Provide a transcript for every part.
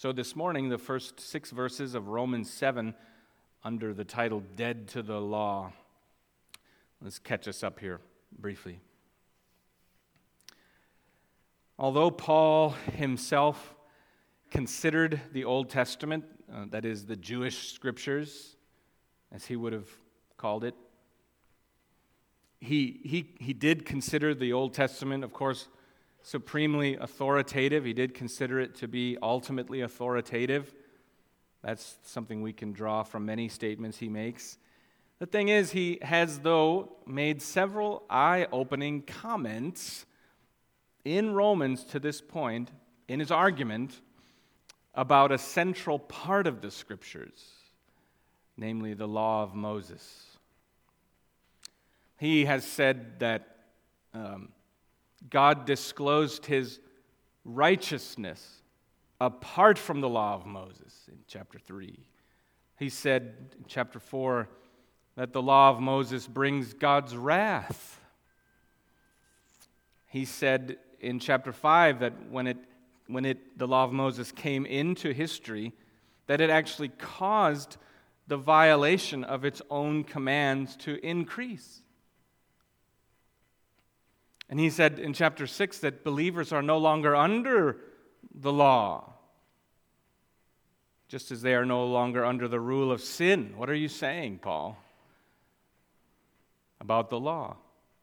So this morning, the first 6 verses of Romans 7 under the title, Dead to the Law. Let's catch us up here briefly. Although Paul himself considered the Old Testament, that is the Jewish scriptures, as he would have called it, he did consider the Old Testament, of course, supremely authoritative. He did consider it to be ultimately authoritative. That's something we can draw from many statements he makes. The thing is, he has, though, made several eye-opening comments in Romans to this point in his argument about a central part of the Scriptures, namely the law of Moses. He has said that God disclosed his righteousness apart from the law of Moses in chapter 3. He said in chapter 4 that the law of Moses brings God's wrath. He said in chapter 5 that when the law of Moses came into history, that it actually caused the violation of its own commands to increase. And he said in chapter 6 that believers are no longer under the law, just as they are no longer under the rule of sin. What are you saying, Paul, about the law?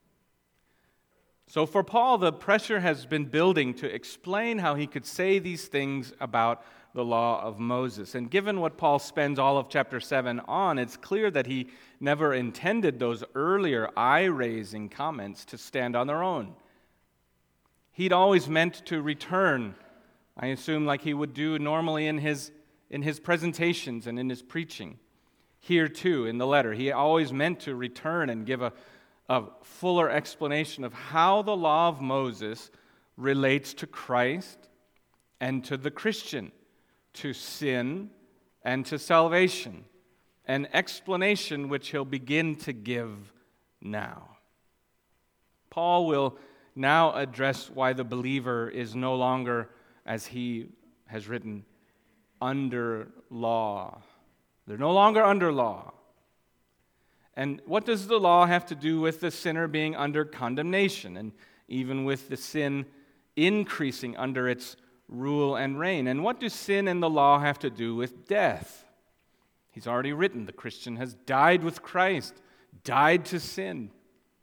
So for Paul, the pressure has been building to explain how he could say these things about the law of Moses. And given what Paul spends all of chapter 7 on, it's clear that he never intended those earlier eye-raising comments to stand on their own. He'd always meant to return, I assume, like he would do normally in his presentations and in his preaching. Here too, in the letter, he always meant to return and give a fuller explanation of how the law of Moses relates to Christ and to the Christian, to sin and to salvation, an explanation which he'll begin to give now. Paul will now address why the believer is no longer, as he has written, under law. They're no longer under law. And what does the law have to do with the sinner being under condemnation, and even with the sin increasing under its rule and reign? And what do sin and the law have to do with death? He's already written the Christian has died with Christ, died to sin.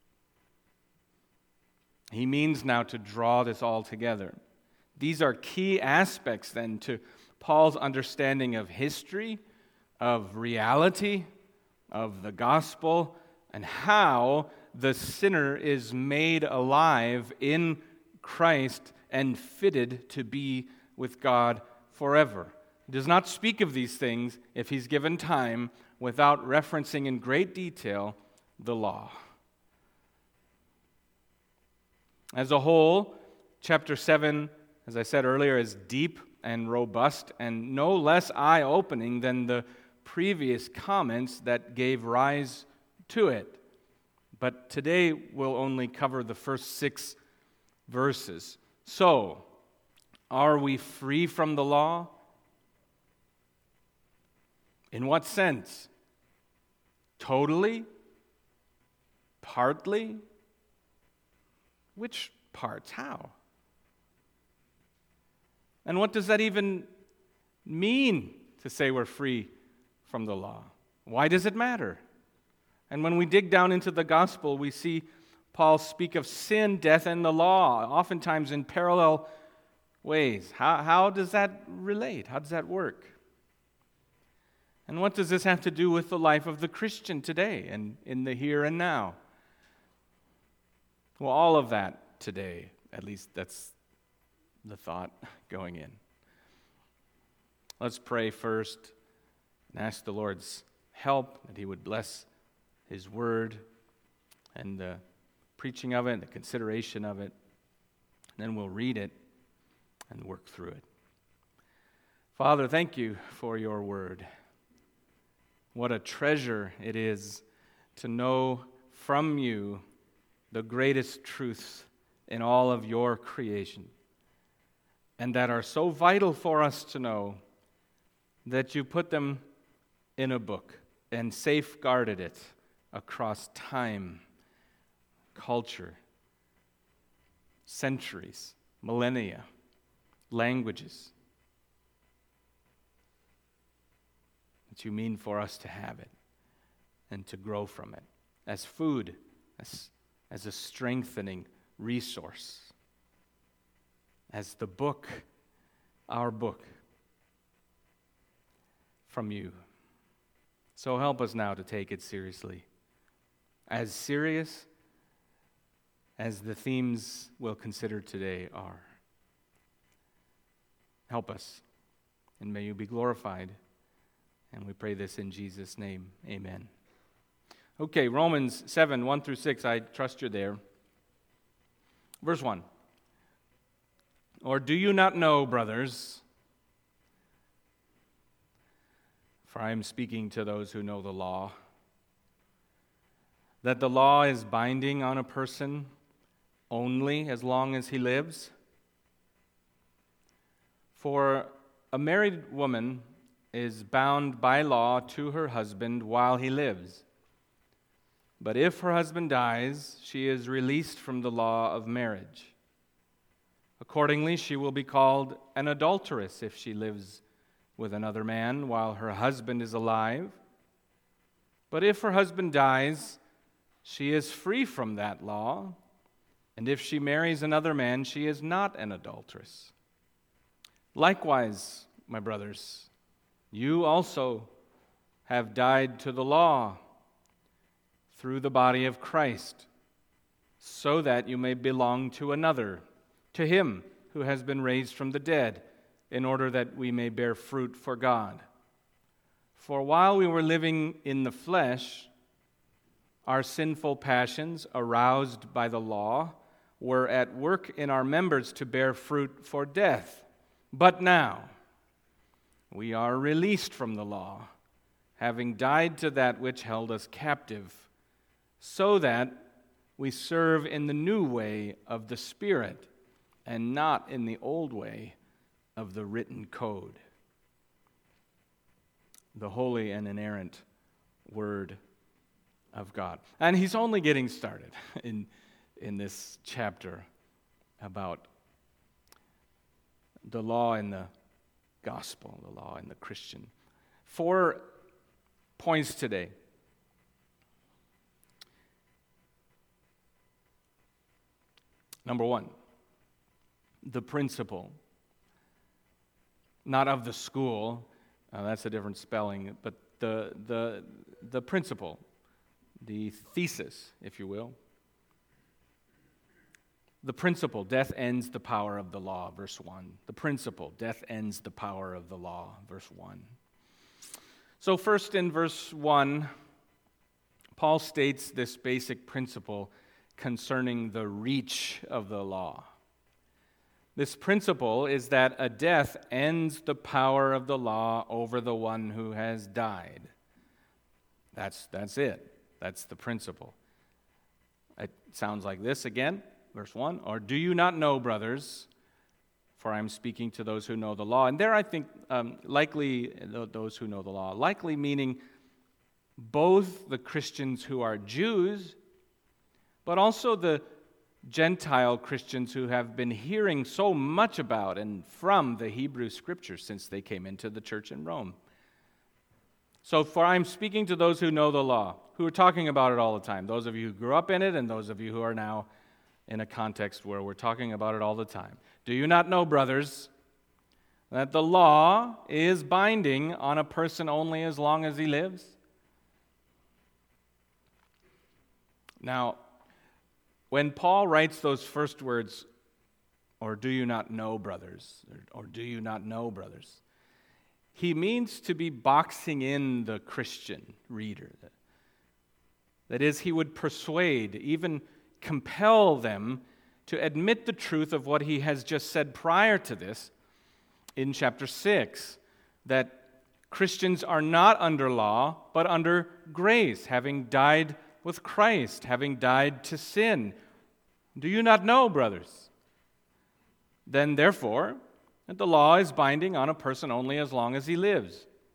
He means now to draw this all together. These are key aspects then to Paul's understanding of history, of reality, of the gospel, and how the sinner is made alive in Christ and fitted to be with God forever. He does not speak of these things, if he's given time, without referencing in great detail the law. As a whole, chapter 7, as I said earlier, is deep and robust and no less eye-opening than the previous comments that gave rise to it. But today we'll only cover the first 6 verses. So, are we free from the law? In what sense? Totally? Partly? Which parts? How? And what does that even mean to say we're free from the law? Why does it matter? And when we dig down into the gospel, we see Paul speak of sin, death, and the law, oftentimes in parallel ways. How does that relate? How does that work? And what does this have to do with the life of the Christian today and in the here and now? Well, all of that today, at least that's the thought going in. Let's pray first and ask the Lord's help, that he would bless his word and the preaching of it and the consideration of it. And then we'll read it and work through it. Father, thank you for your word. What a treasure it is to know from you the greatest truths in all of your creation, and that are so vital for us to know that you put them in a book and safeguarded it across time, culture, centuries, millennia, languages, that you mean for us to have it and to grow from it as food, as a strengthening resource, as the book, our book, from you. So help us now to take it seriously, as serious as the themes we'll consider today are. Help us, and may you be glorified. And we pray this in Jesus' name. Amen. Okay, Romans 7, 1 through 6, I trust you're there. Verse 1. Or do you not know, brothers, for I am speaking to those who know the law, that the law is binding on a person only as long as he lives? For a married woman is bound by law to her husband while he lives. But if her husband dies, she is released from the law of marriage. Accordingly, she will be called an adulteress if she lives with another man while her husband is alive. But if her husband dies, she is free from that law, and if she marries another man, she is not an adulteress. Likewise, my brothers, you also have died to the law through the body of Christ, so that you may belong to another, to him who has been raised from the dead, in order that we may bear fruit for God. For while we were living in the flesh, our sinful passions, aroused by the law, were at work in our members to bear fruit for death. But now we are released from the law, having died to that which held us captive, so that we serve in the new way of the Spirit, and not in the old way of the written code. The holy and inerrant Word of God. And he's only getting started in this chapter about the law and the gospel, the law and the Christian. 4 points today. Number 1, the principle, not of the school, that's a different spelling, but the principle, the thesis, if you will. The principle, death ends the power of the law, verse 1. The principle, death ends the power of the law, verse 1. So first in verse 1, Paul states this basic principle concerning the reach of the law. This principle is that a death ends the power of the law over the one who has died. That's it. That's the principle. It sounds like this again, verse 1. Or do you not know, brothers, for I am speaking to those who know the law. And there I think likely those who know the law, likely meaning both the Christians who are Jews, but also the Gentile Christians who have been hearing so much about and from the Hebrew Scriptures since they came into the church in Rome. So, for I'm speaking to those who know the law, who are talking about it all the time, those of you who grew up in it and those of you who are now in a context where we're talking about it all the time. Do you not know, brothers, that the law is binding on a person only as long as he lives? Now, when Paul writes those first words, or do you not know, brothers, or do you not know, brothers, he means to be boxing in the Christian reader. That is, he would persuade, even compel them to admit the truth of what he has just said prior to this in chapter 6, that Christians are not under law, but under grace, having died with Christ, having died to sin. Do you not know, brothers? Then, therefore, that the law is binding on a person only as long as he lives.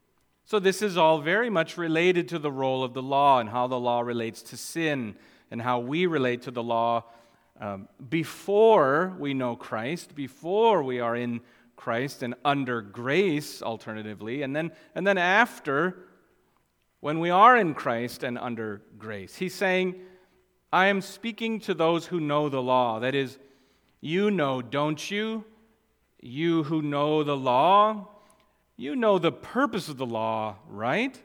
So this is all very much related to the role of the law and how the law relates to sin and how we relate to the law before we know Christ, before we are in Christ and under grace, alternatively, and then after, when we are in Christ and under grace. He's saying, I am speaking to those who know the law. That is, you know, don't you? You who know the law, you know the purpose of the law, right?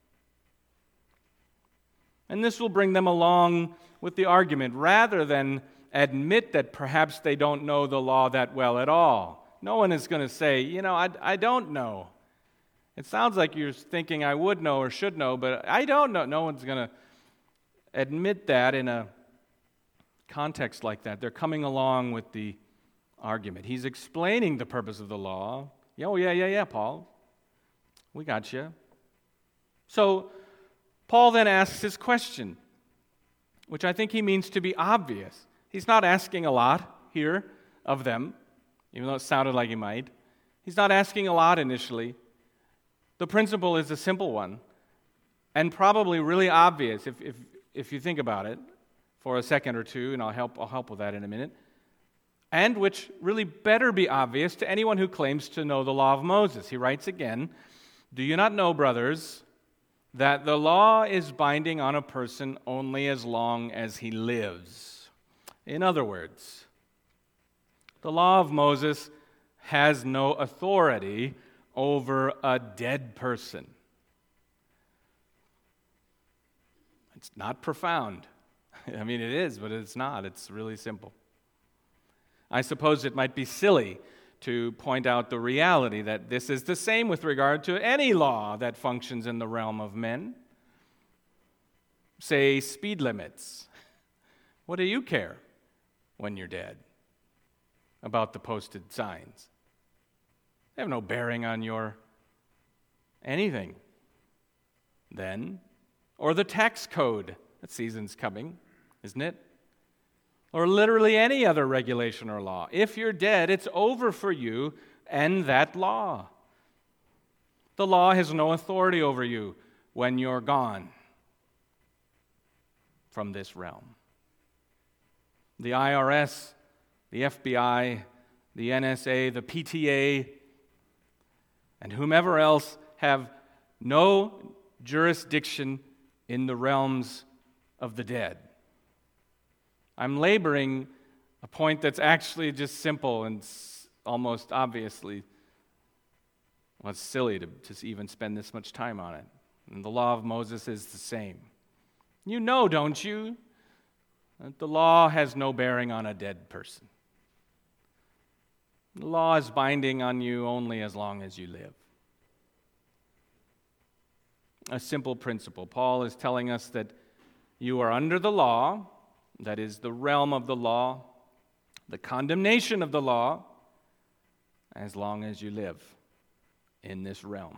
And this will bring them along with the argument rather than admit that perhaps they don't know the law that well at all. No one is going to say, I don't know. It sounds like you're thinking I would know or should know, but I don't know. No one's going to admit that in a context like that. They're coming along with the argument. He's explaining the purpose of the law. Oh, yeah, Paul. We got you. So Paul then asks his question, which I think he means to be obvious. He's not asking a lot here of them, even though it sounded like he might. He's not asking a lot initially. The principle is a simple one, and probably really obvious if you think about it for a second or two, and I'll help with that in a minute, and which really better be obvious to anyone who claims to know the law of Moses. He writes again, "Do you not know, brothers, that the law is binding on a person only as long as he lives?" In other words, the law of Moses has no authority over a dead person. It's not profound. I mean, it is, but it's not. It's really simple. I suppose it might be silly to point out the reality that this is the same with regard to any law that functions in the realm of men. Say, speed limits. What do you care when you're dead about the posted signs? They have no bearing on your anything then. Or the tax code. That season's coming, isn't it? Or literally any other regulation or law. If you're dead, it's over for you and that law. The law has no authority over you when you're gone from this realm. The IRS, the FBI, the NSA, the PTA, and whomever else have no jurisdiction in the realms of the dead. I'm laboring a point that's actually just simple and almost obviously, well, it's silly to even spend this much time on it. And the law of Moses is the same. You know, don't you, that the law has no bearing on a dead person. The law is binding on you only as long as you live. A simple principle. Paul is telling us that you are under the law, that is the realm of the law, the condemnation of the law, as long as you live in this realm.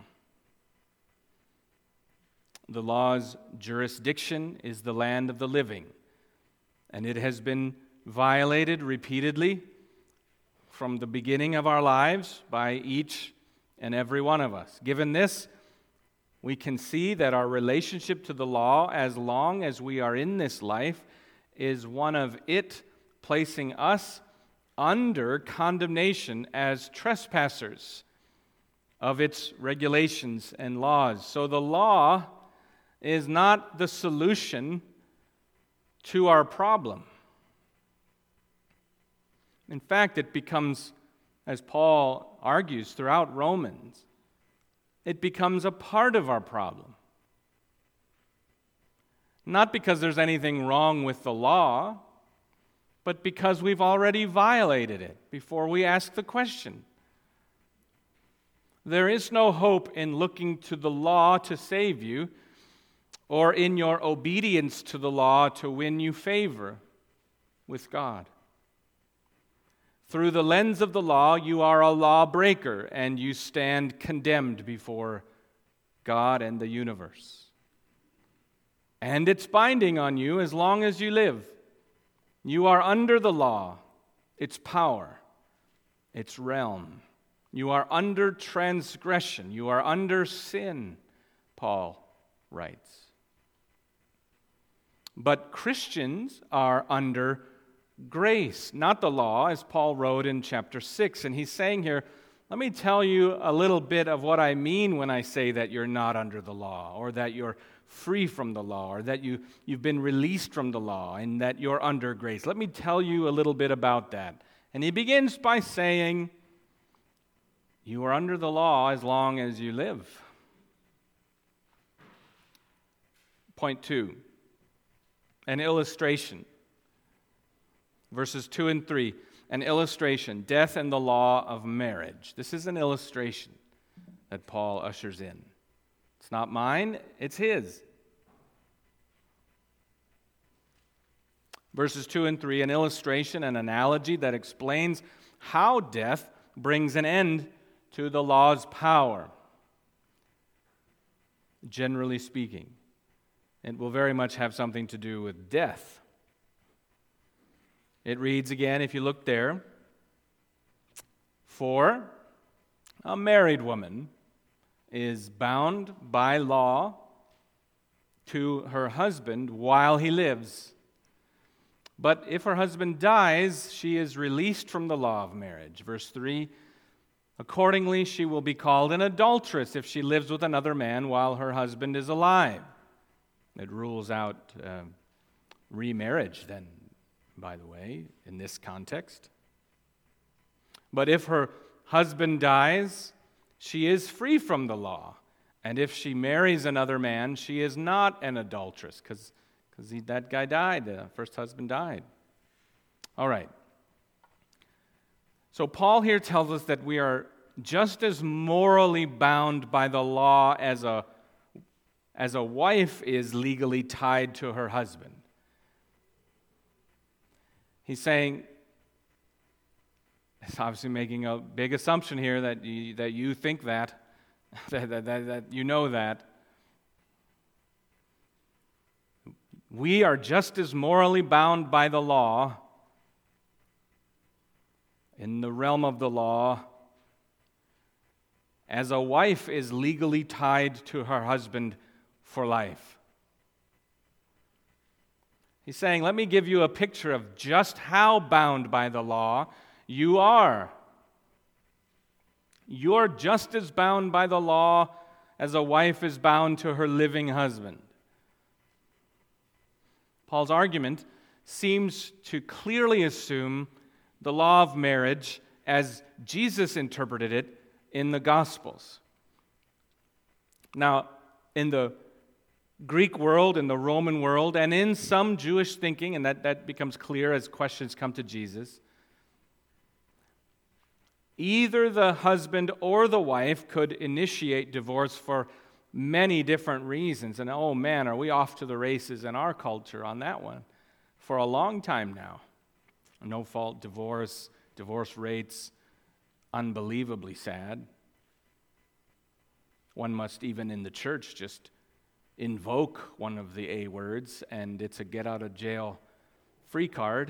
The law's jurisdiction is the land of the living, and it has been violated repeatedly from the beginning of our lives by each and every one of us. Given this, we can see that our relationship to the law, as long as we are in this life, is one of it placing us under condemnation as trespassers of its regulations and laws. So the law is not the solution to our problem. In fact, it becomes, as Paul argues throughout Romans, it becomes a part of our problem. Not because there's anything wrong with the law, but because we've already violated it before we ask the question. There is no hope in looking to the law to save you, or in your obedience to the law to win you favor with God. Through the lens of the law, you are a lawbreaker, and you stand condemned before God and the universe. And it's binding on you as long as you live. You are under the law, its power, its realm. You are under transgression. You are under sin. Paul writes. But Christians are under grace, not the law, as Paul wrote in chapter 6. And he's saying here, let me tell you a little bit of what I mean when I say that you're not under the law, or that you're free from the law, or that you've been released from the law, and that you're under grace. Let me tell you a little bit about that. And he begins by saying, you are under the law as long as you live. Point 2, an illustration. Verses 2 and 3, an illustration, death and the law of marriage. This is an illustration that Paul ushers in. It's not mine, it's his. Verses 2 and 3, an illustration, an analogy that explains how death brings an end to the law's power. Generally speaking, it will very much have something to do with death. It reads again, if you look there, for a married woman is bound by law to her husband while he lives. But if her husband dies, she is released from the law of marriage. Verse 3, accordingly, she will be called an adulteress if she lives with another man while her husband is alive. It rules out remarriage then, by the way, in this context. But if her husband dies, she is free from the law. And if she marries another man, she is not an adulteress, because that guy died, the first husband died. All right. So Paul here tells us that we are just as morally bound by the law as a wife is legally tied to her husband. He's saying, it's obviously making a big assumption here that you think that you know that. We are just as morally bound by the law, in the realm of the law, as a wife is legally tied to her husband for life. He's saying, let me give you a picture of just how bound by the law you are. You're just as bound by the law as a wife is bound to her living husband. Paul's argument seems to clearly assume the law of marriage as Jesus interpreted it in the Gospels. Now, in the Greek world, in the Roman world, and in some Jewish thinking, and that becomes clear as questions come to Jesus, either the husband or the wife could initiate divorce for many different reasons. And oh man, are we off to the races in our culture on that one for a long time now. No-fault divorce rates, unbelievably sad. One must, even in the church, just invoke one of the A words, and it's a get-out-of-jail-free card.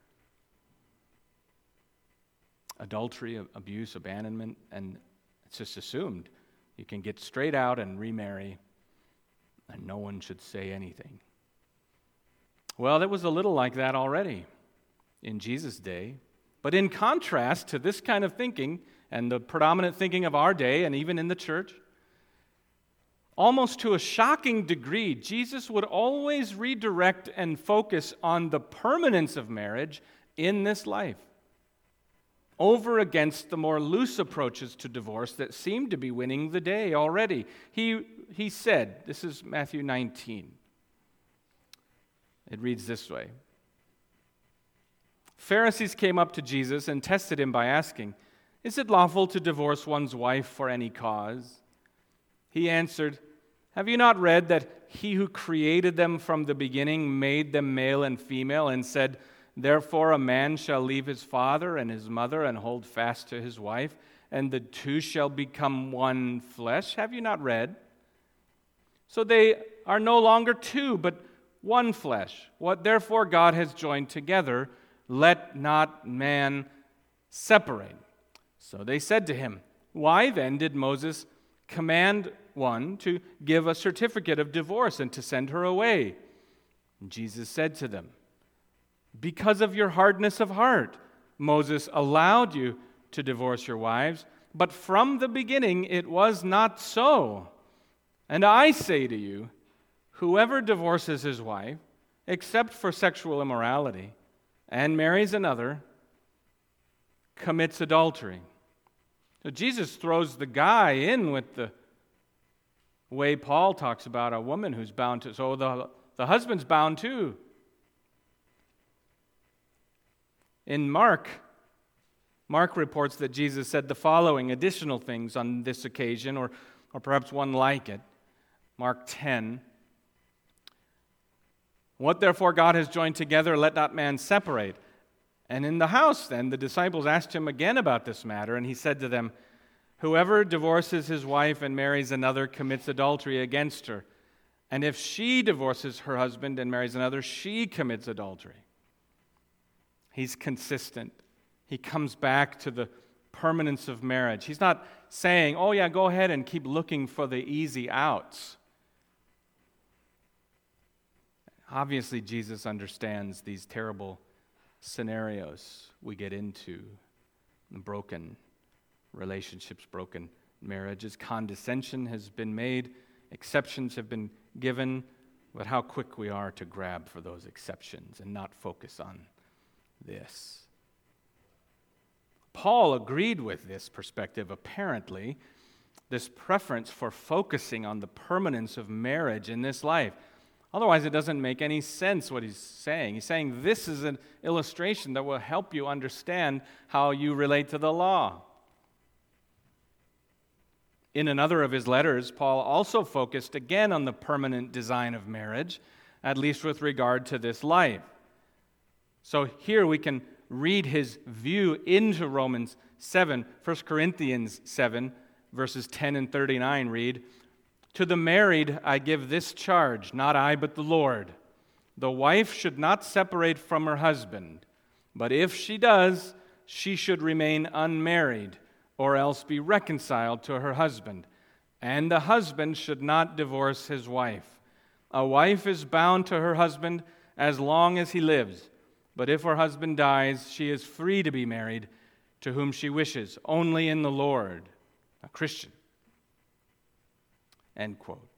Adultery, abuse, abandonment, and it's just assumed. You can get straight out and remarry, and no one should say anything. Well, it was a little like that already in Jesus' day. But in contrast to this kind of thinking, and the predominant thinking of our day, and even in the church, almost to a shocking degree, Jesus would always redirect and focus on the permanence of marriage in this life, over against the more loose approaches to divorce that seem to be winning the day already. He said, this is Matthew 19. It reads this way. Pharisees came up to Jesus and tested him by asking, "Is it lawful to divorce one's wife for any cause?" He answered, "Have you not read that he who created them from the beginning made them male and female and said, 'Therefore a man shall leave his father and his mother and hold fast to his wife, and the two shall become one flesh'? Have you not read? So they are no longer two, but one flesh. What therefore God has joined together, let not man separate." So they said to him, "Why then did Moses command one to give a certificate of divorce and to send her away. And Jesus said to them, "Because of your hardness of heart, Moses allowed you to divorce your wives, but from the beginning it was not so. And I say to you, whoever divorces his wife, except for sexual immorality, and marries another, commits adultery." So Jesus throws the guy in with the way Paul talks about a woman who's bound to. So the husband's bound too. In Mark reports that Jesus said the following additional things on this occasion, or perhaps one like it. Mark 10. "What therefore God has joined together, let not man separate." And in the house then, the disciples asked him again about this matter, and he said to them, "Whoever divorces his wife and marries another commits adultery against her. And if she divorces her husband and marries another, she commits adultery." He's consistent. He comes back to the permanence of marriage. He's not saying, "Oh yeah, go ahead and keep looking for the easy outs." Obviously, Jesus understands these terrible scenarios we get into, broken relationships, broken marriages. Condescension has been made, exceptions have been given, but how quick we are to grab for those exceptions and not focus on this. Paul agreed with this perspective, apparently, this preference for focusing on the permanence of marriage in this life. Otherwise, it doesn't make any sense what he's saying. He's saying this is an illustration that will help you understand how you relate to the law. In another of his letters, Paul also focused again on the permanent design of marriage, at least with regard to this life. So here we can read his view into Romans 7. 1 Corinthians 7, verses 10 and 39 read, "To the married I give this charge, not I but the Lord. The wife should not separate from her husband, but if she does, she should remain unmarried, or else be reconciled to her husband. And the husband should not divorce his wife. A wife is bound to her husband as long as he lives, but if her husband dies, she is free to be married to whom she wishes, only in the Lord." A Christian. End quote.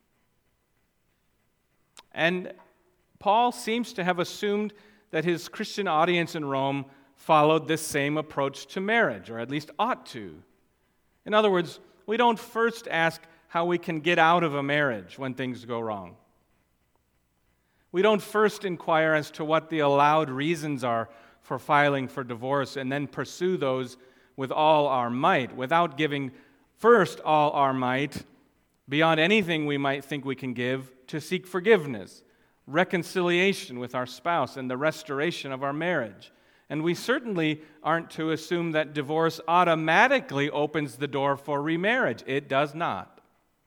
And Paul seems to have assumed that his Christian audience in Rome followed this same approach to marriage, or at least ought to. In other words, we don't first ask how we can get out of a marriage when things go wrong. We don't first inquire as to what the allowed reasons are for filing for divorce and then pursue those with all our might, without giving first all our might beyond anything we might think we can give to seek forgiveness, reconciliation with our spouse, and the restoration of our marriage. And we certainly aren't to assume that divorce automatically opens the door for remarriage. It does not.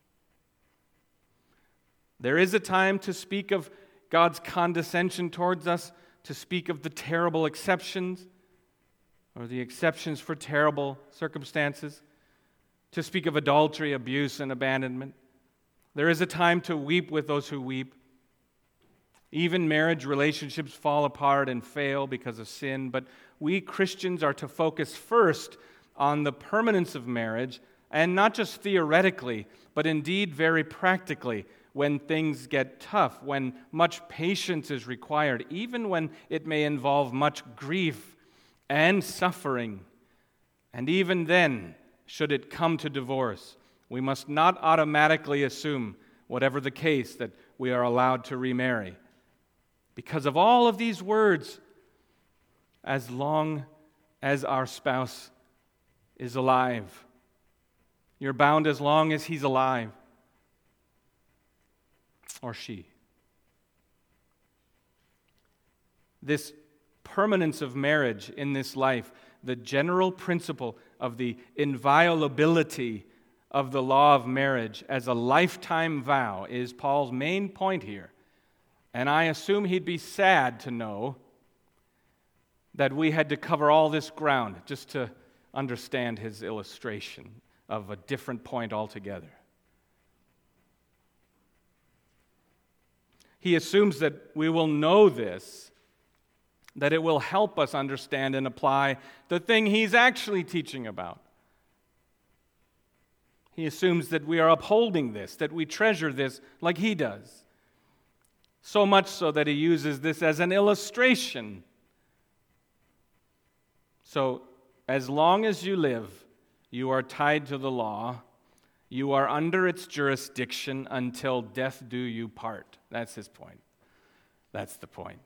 There is a time to speak of God's condescension towards us, to speak of the terrible exceptions, or the exceptions for terrible circumstances, to speak of adultery, abuse, and abandonment. There is a time to weep with those who weep. Even marriage relationships fall apart and fail because of sin, but we Christians are to focus first on the permanence of marriage, and not just theoretically, but indeed very practically, when things get tough, when much patience is required, even when it may involve much grief and suffering. And even then, should it come to divorce, we must not automatically assume, whatever the case, that we are allowed to remarry. Because of all of these words, as long as our spouse is alive. You're bound as long as he's alive, or she. This permanence of marriage in this life, the general principle of the inviolability of the law of marriage as a lifetime vow, is Paul's main point here. And I assume he'd be sad to know that we had to cover all this ground just to understand his illustration of a different point altogether. He assumes that we will know this, that it will help us understand and apply the thing he's actually teaching about. He assumes that we are upholding this, that we treasure this like he does. So much so that he uses this as an illustration. So, as long as you live, you are tied to the law. You are under its jurisdiction until death do you part. That's his point. That's the point.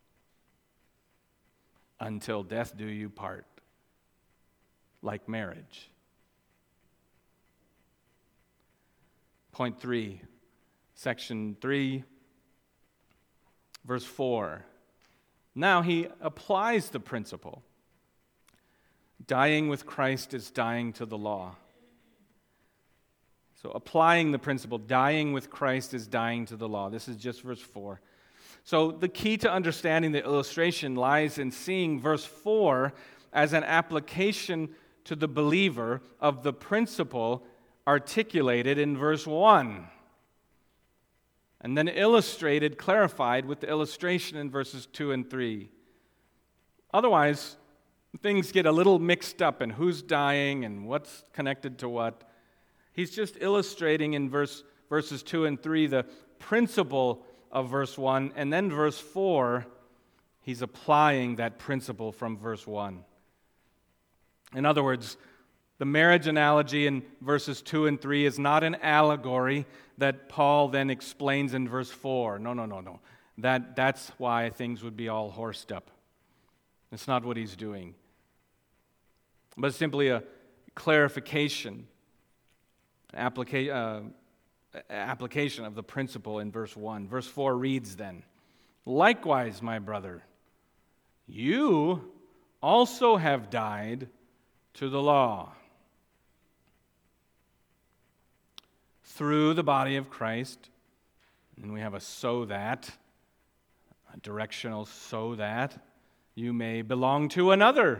Until death do you part. Like marriage. Point 3, section 3, verse 4. Now he applies the principle. Dying with Christ is dying to the law. So applying the principle, dying with Christ is dying to the law. This is just verse 4. So the key to understanding the illustration lies in seeing verse 4 as an application to the believer of the principle articulated in verse 1, and then illustrated, clarified with the illustration in verses 2 and 3. Otherwise, things get a little mixed up in who's dying and what's connected to what. He's just illustrating in verses 2 and 3 the principle of verse 1, and then verse 4, he's applying that principle from verse 1. In other words, the marriage analogy in verses 2 and 3 is not an allegory that Paul then explains in verse 4. No. That's why things would be all horsed up. That's not what he's doing. But simply a clarification, application of the principle in verse 1. Verse 4 reads then, "Likewise, my brother, you also have died to the law through the body of Christ." And we have a "so that," a directional "so that you may belong to another."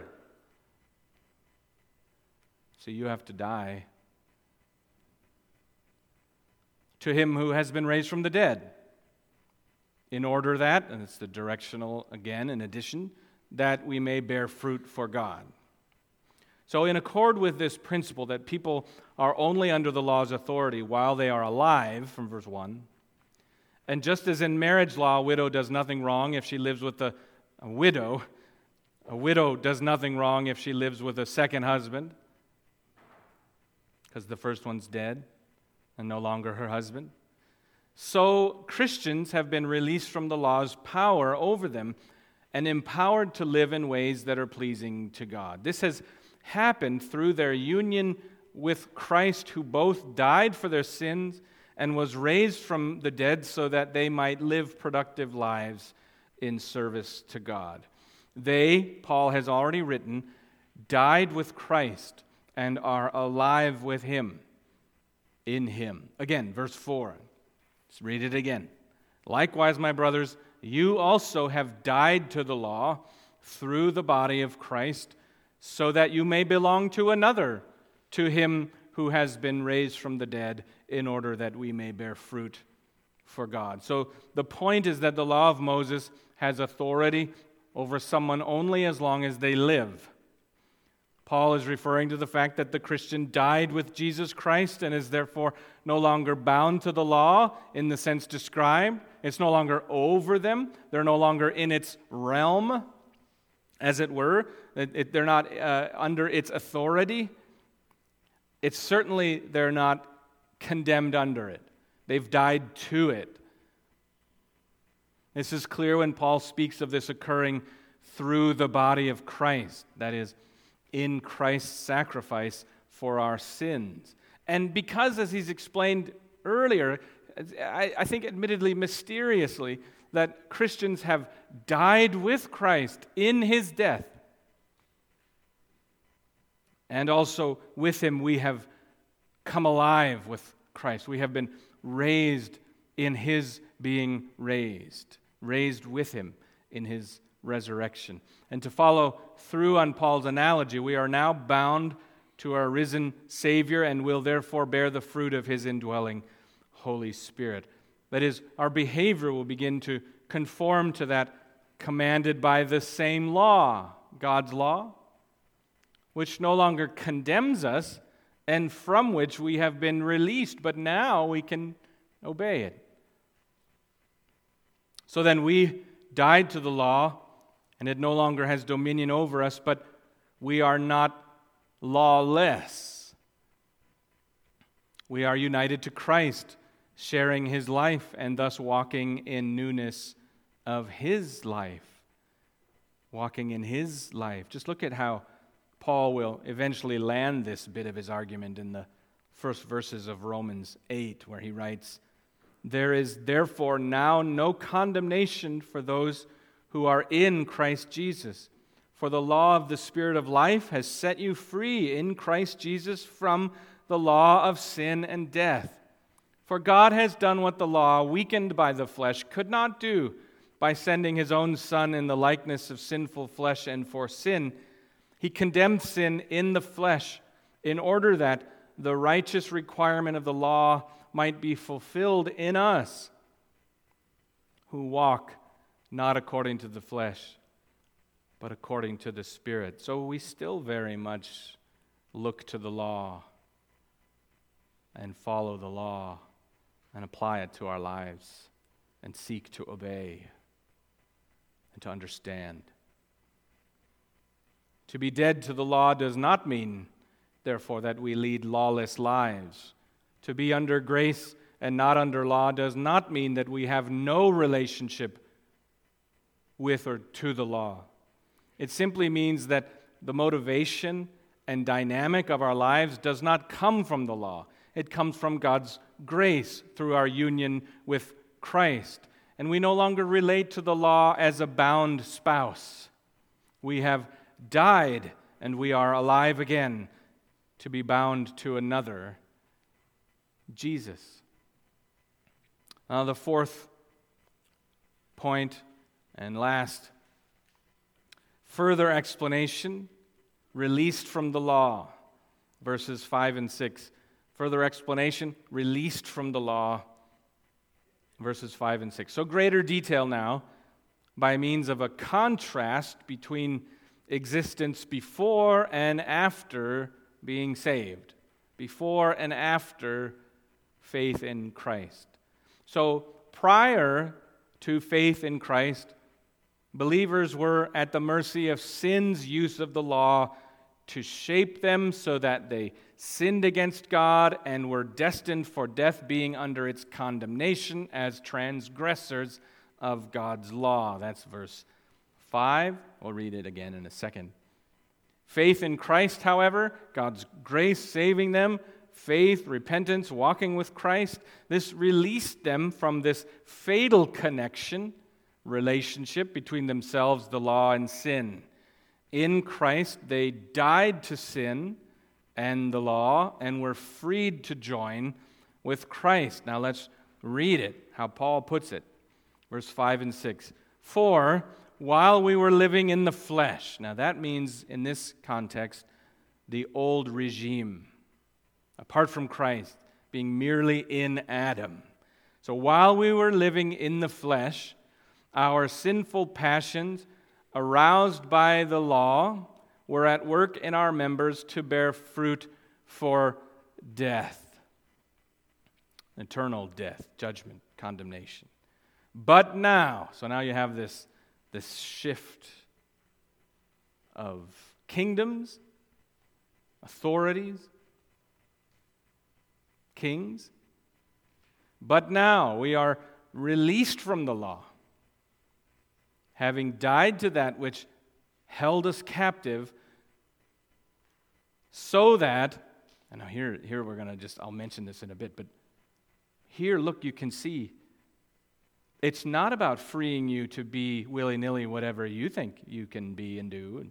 So you have to die to him who has been raised from the dead, in order that, and it's the directional again in addition, that we may bear fruit for God. So in accord with this principle that people are only under the law's authority while they are alive, from verse 1, and just as in marriage law, a widow does nothing wrong if she lives with a widow does nothing wrong if she lives with a second husband, because the first one's dead and no longer her husband. So Christians have been released from the law's power over them and empowered to live in ways that are pleasing to God. This has happened through their union with Christ, who both died for their sins and was raised from the dead so that they might live productive lives in service to God. They, Paul has already written, died with Christ and are alive with him, in him. Again, verse 4. Let's read it again. "Likewise, my brothers, you also have died to the law through the body of Christ, so that you may belong to another, to him who has been raised from the dead, in order that we may bear fruit for God." So the point is that the law of Moses has authority over someone only as long as they live. Paul is referring to the fact that the Christian died with Jesus Christ and is therefore no longer bound to the law in the sense described. It's no longer over them. They're no longer in its realm, as it were. They're not under its authority. It's certainly they're not condemned under it. They've died to it. This is clear when Paul speaks of this occurring through the body of Christ, that is, in Christ's sacrifice for our sins. And because, as he's explained earlier, I think admittedly mysteriously, that Christians have died with Christ in his death, and also with him we have come alive with Christ. We have been raised in his being raised with him in his resurrection. And to follow through on Paul's analogy, we are now bound to our risen Savior and will therefore bear the fruit of His indwelling Holy Spirit. That is, our behavior will begin to conform to that commanded by the same law, God's law, which no longer condemns us and from which we have been released, but now we can obey it. So then we died to the law, and it no longer has dominion over us, but we are not lawless. We are united to Christ, sharing His life and thus walking in newness of His life. Walking in His life. Just look at how Paul will eventually land this bit of his argument in the first verses of Romans 8, where he writes, "There is therefore now no condemnation for those who are in Christ Jesus. For the law of the Spirit of life has set you free in Christ Jesus from the law of sin and death. For God has done what the law, weakened by the flesh, could not do by sending His own Son in the likeness of sinful flesh, and for sin, He condemned sin in the flesh in order that the righteous requirement of the law might be fulfilled in us who walk not according to the flesh, but according to the Spirit." So we still very much look to the law and follow the law and apply it to our lives and seek to obey and to understand. To be dead to the law does not mean, therefore, that we lead lawless lives. To be under grace and not under law does not mean that we have no relationship with or to the law. It simply means that the motivation and dynamic of our lives does not come from the law. It comes from God's grace through our union with Christ. And we no longer relate to the law as a bound spouse. We have died and we are alive again to be bound to another, Jesus. Now, the fourth point and last, further explanation, released from the law, verses 5 and 6. Further explanation, released from the law, verses 5 and 6. So greater detail now, by means of a contrast between existence before and after being saved, before and after faith in Christ. So prior to faith in Christ, believers were at the mercy of sin's use of the law to shape them so that they sinned against God and were destined for death, being under its condemnation as transgressors of God's law. That's verse 5. We'll read it again in a second. Faith in Christ, however, God's grace saving them, faith, repentance, walking with Christ, this released them from this fatal relationship between themselves, the law, and sin. In Christ, they died to sin and the law and were freed to join with Christ. Now let's read it, how Paul puts it. Verse 5 and 6. "For while we were living in the flesh," now that means in this context, the old regime, apart from Christ, being merely in Adam. So while we were living in the flesh, our sinful passions, aroused by the law, were at work in our members to bear fruit for death. Eternal death, judgment, condemnation. But now, so now you have this shift of kingdoms, authorities, kings. But now we are released from the law, having died to that which held us captive, so that, and now here we're going to I'll mention this in a bit, but here, look, you can see, it's not about freeing you to be willy-nilly whatever you think you can be and do,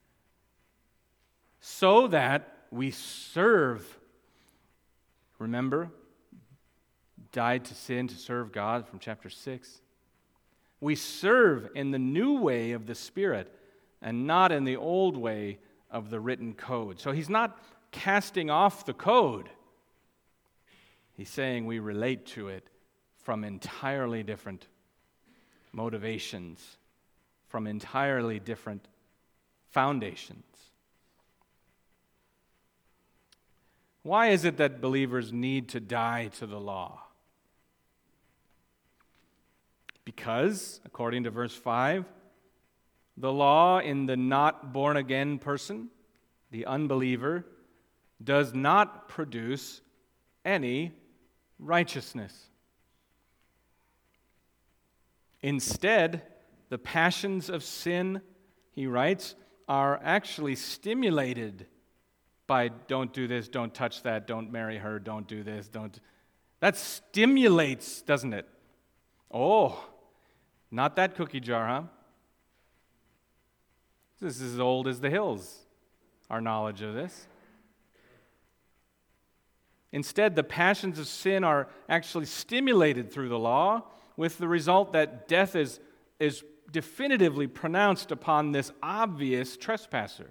so that we serve. Remember, died to sin to serve God from chapter 6. We serve in the new way of the Spirit and not in the old way of the written code. So he's not casting off the code. He's saying we relate to it from entirely different motivations, from entirely different foundations. Why is it that believers need to die to the law? Because, according to verse 5, the law in the not born again person, the unbeliever, does not produce any righteousness. Instead, the passions of sin, he writes, are actually stimulated by don't do this, don't touch that, don't marry her, don't do this, don't. That stimulates, doesn't it? Oh, not that cookie jar, huh? This is as old as the hills, our knowledge of this. Instead, the passions of sin are actually stimulated through the law, with the result that death is definitively pronounced upon this obvious trespasser.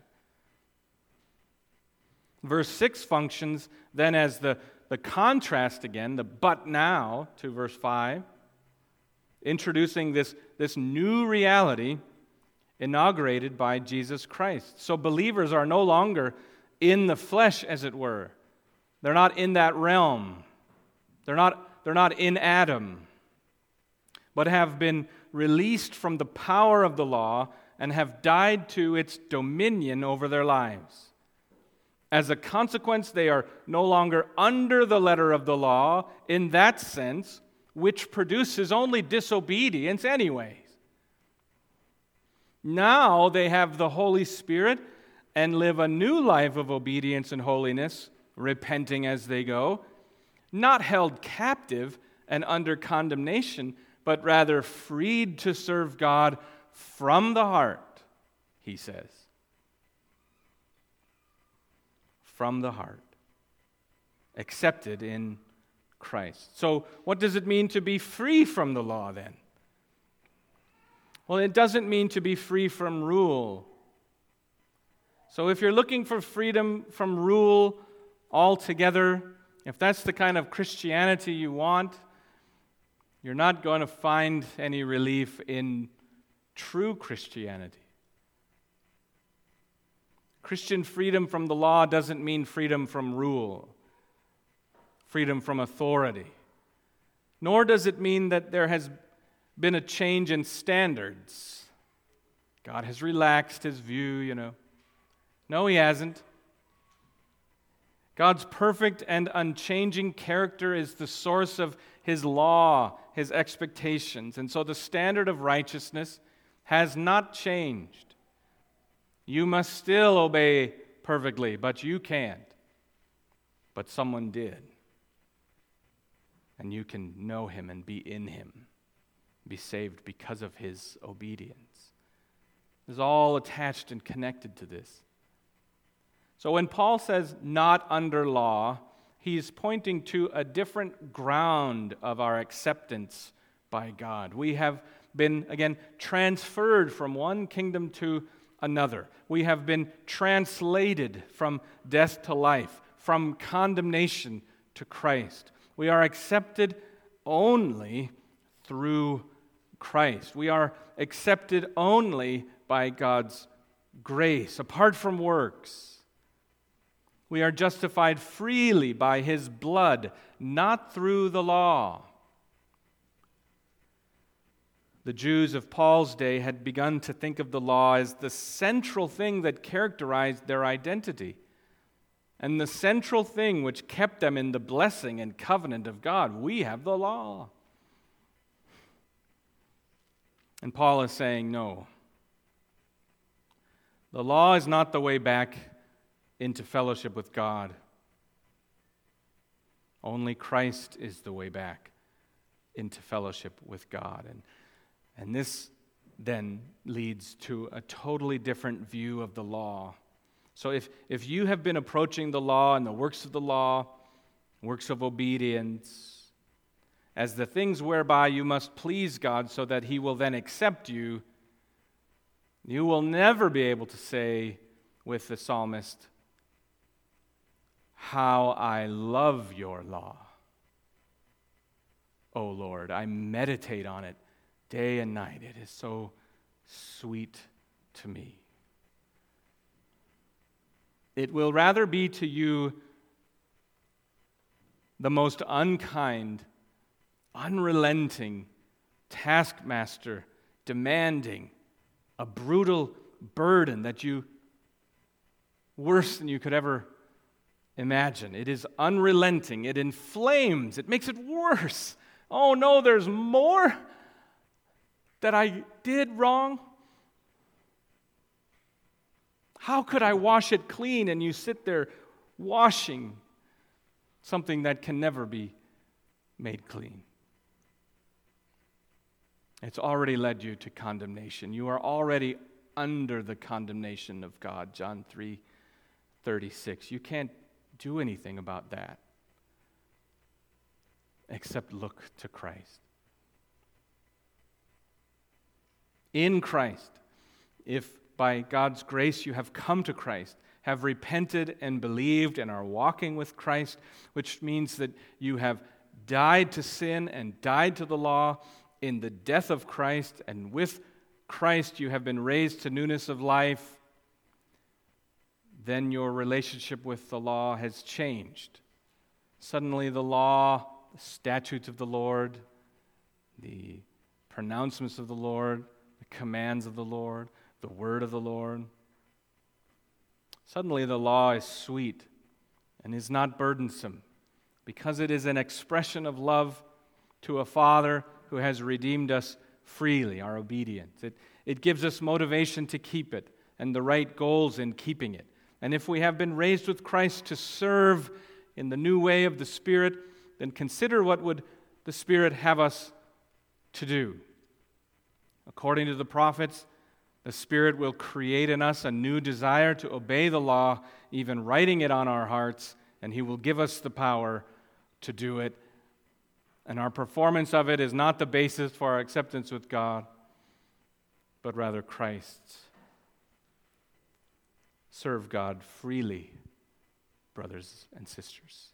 Verse 6 functions then as the contrast again, the but now to verse 5, introducing this new reality inaugurated by Jesus Christ. So believers are no longer in the flesh, as it were. They're not in that realm. They're not in Adam, but have been released from the power of the law and have died to its dominion over their lives. As a consequence, they are no longer under the letter of the law in that sense, which produces only disobedience anyways. Now they have the Holy Spirit and live a new life of obedience and holiness, repenting as they go, not held captive and under condemnation, but rather freed to serve God from the heart, he says. From the heart. Accepted in Christ. So what does it mean to be free from the law then? Well, it doesn't mean to be free from rule. So if you're looking for freedom from rule altogether, if that's the kind of Christianity you want, you're not going to find any relief in true Christianity. Christian freedom from the law doesn't mean freedom from rule, freedom from authority. Nor does it mean that there has been a change in standards. God has relaxed his view, No, he hasn't. God's perfect and unchanging character is the source of his law, his expectations. And so the standard of righteousness has not changed. You must still obey perfectly, but you can't. But someone did. And you can know him and be in him, be saved because of his obedience. It's all attached and connected to this. So when Paul says not under law, he's pointing to a different ground of our acceptance by God. We have been, again, transferred from one kingdom to another. We have been translated from death to life, from condemnation to Christ. We are accepted only through Christ. We are accepted only by God's grace, apart from works. We are justified freely by his blood, not through the law. The Jews of Paul's day had begun to think of the law as the central thing that characterized their identity, and the central thing which kept them in the blessing and covenant of God. We have the law. And Paul is saying, no. The law is not the way back into fellowship with God. Only Christ is the way back into fellowship with God. And this then leads to a totally different view of the law. So if you have been approaching the law and the works of the law, works of obedience, as the things whereby you must please God so that he will then accept you, you will never be able to say with the psalmist, How I love your law. O Lord, I meditate on it day and night. It is so sweet to me. It will rather be to you the most unkind, unrelenting taskmaster, demanding a brutal burden that you, worse than you could ever imagine. It is unrelenting. It inflames. It makes it worse. Oh no, there's more that I did wrong. How could I wash it clean? And you sit there washing something that can never be made clean. It's already led you to condemnation. You are already under the condemnation of God, John 3:36. You can't do anything about that except look to Christ. In Christ, if by God's grace you have come to Christ, have repented and believed and are walking with Christ, which means that you have died to sin and died to the law in the death of Christ, and with Christ you have been raised to newness of life, then your relationship with the law has changed. Suddenly the law, the statutes of the Lord, the pronouncements of the Lord, the commands of the Lord, the word of the Lord, suddenly the law is sweet and is not burdensome, because it is an expression of love to a Father who has redeemed us freely, our obedience. It gives us motivation to keep it and the right goals in keeping it. And if we have been raised with Christ to serve in the new way of the Spirit, then consider what would the Spirit have us to do. According to the prophets, the Spirit will create in us a new desire to obey the law, even writing it on our hearts, and He will give us the power to do it. And our performance of it is not the basis for our acceptance with God, but rather Christ's. Serve God freely, brothers and sisters.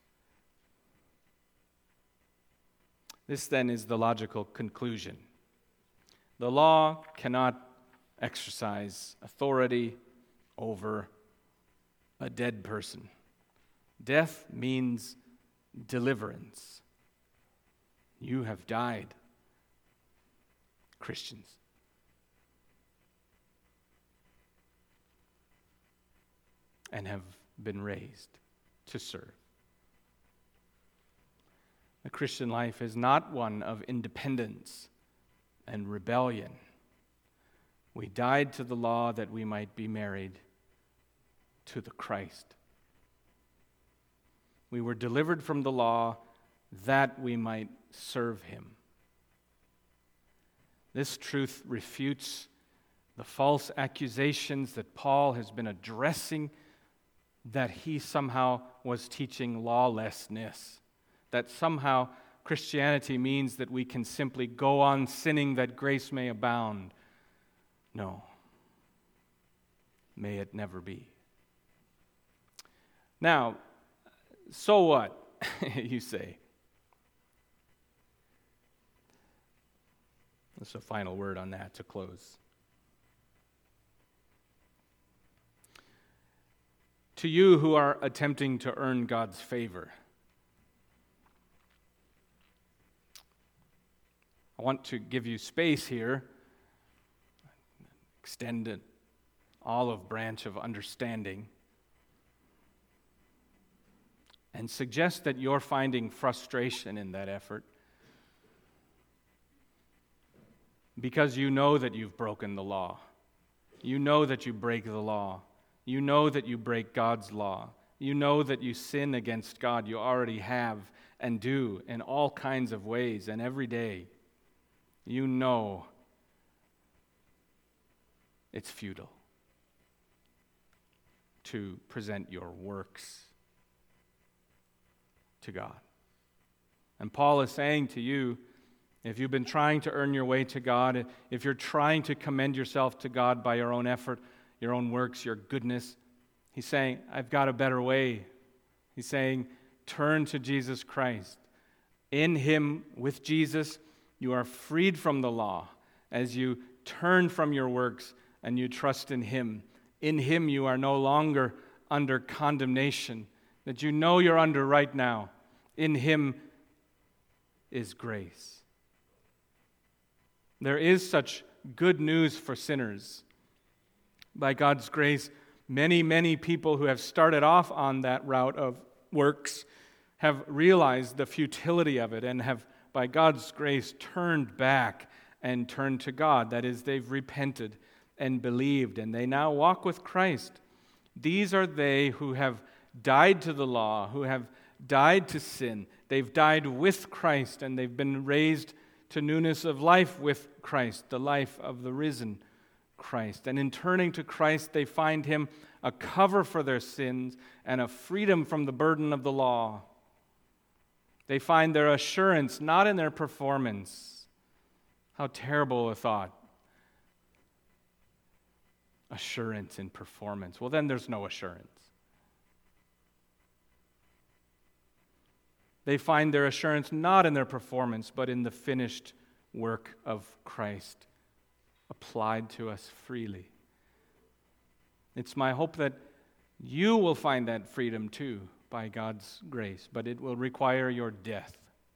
This then is the logical conclusion. The law cannot exercise authority over a dead person. Death means deliverance. You have died, Christians. And have been raised to serve. The Christian life is not one of independence and rebellion. We died to the law that we might be married to the Christ. We were delivered from the law that we might serve Him. This truth refutes the false accusations that Paul has been addressing, that he somehow was teaching lawlessness, that somehow Christianity means that we can simply go on sinning that grace may abound. No. May it never be. Now, so what, you say? That's a final word on that to close. To you who are attempting to earn God's favor, I want to give you space here, extend an olive branch of understanding, and suggest that you're finding frustration in that effort because you know that you've broken the law. You know that you break the law. You know that you break God's law. You know that you sin against God. You already have and do in all kinds of ways and every day. You know it's futile to present your works to God. And Paul is saying to you, if you've been trying to earn your way to God, if you're trying to commend yourself to God by your own effort, your own works, your goodness, he's saying, I've got a better way. He's saying, turn to Jesus Christ. In him, with Jesus, you are freed from the law as you turn from your works and you trust in him. In him you are no longer under condemnation that you know you're under right now. In him is grace. There is such good news for sinners. By God's grace, many, many people who have started off on that route of works have realized the futility of it and have, by God's grace, turned back and turned to God. That is, they've repented and believed, and they now walk with Christ. These are they who have died to the law, who have died to sin. They've died with Christ, and they've been raised to newness of life with Christ, the life of the risen Christ. And in turning to Christ, they find him a cover for their sins and a freedom from the burden of the law. They find their assurance not in their performance. How terrible a thought. Assurance in performance. Well, then there's no assurance. They find their assurance not in their performance, but in the finished work of Christ, applied to us freely. It's my hope that you will find that freedom too, by God's grace, but it will require your death.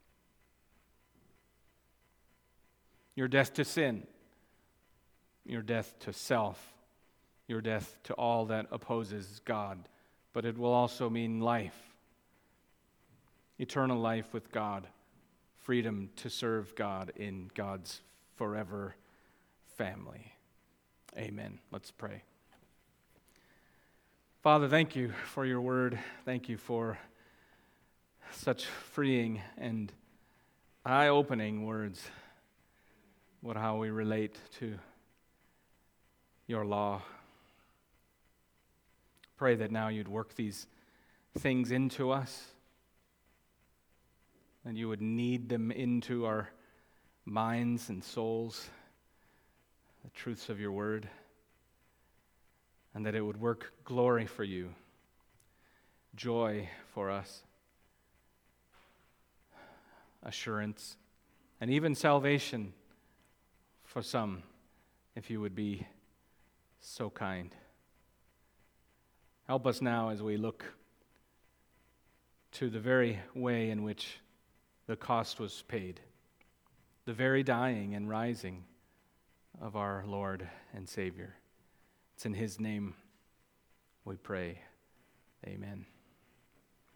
Your death to sin, your death to self, your death to all that opposes God, but it will also mean life, eternal life with God, freedom to serve God in God's forever family. Amen. Let's pray. Father, thank you for your word. Thank you for such freeing and eye-opening words. How we relate to your law. Pray that now you'd work these things into us, and you would knead them into our minds and souls, the truths of your word, and that it would work glory for you, joy for us, assurance, and even salvation for some, if you would be so kind. Help us now as we look to the very way in which the cost was paid, the very dying and rising of our Lord and Savior. It's in his name we pray. Amen.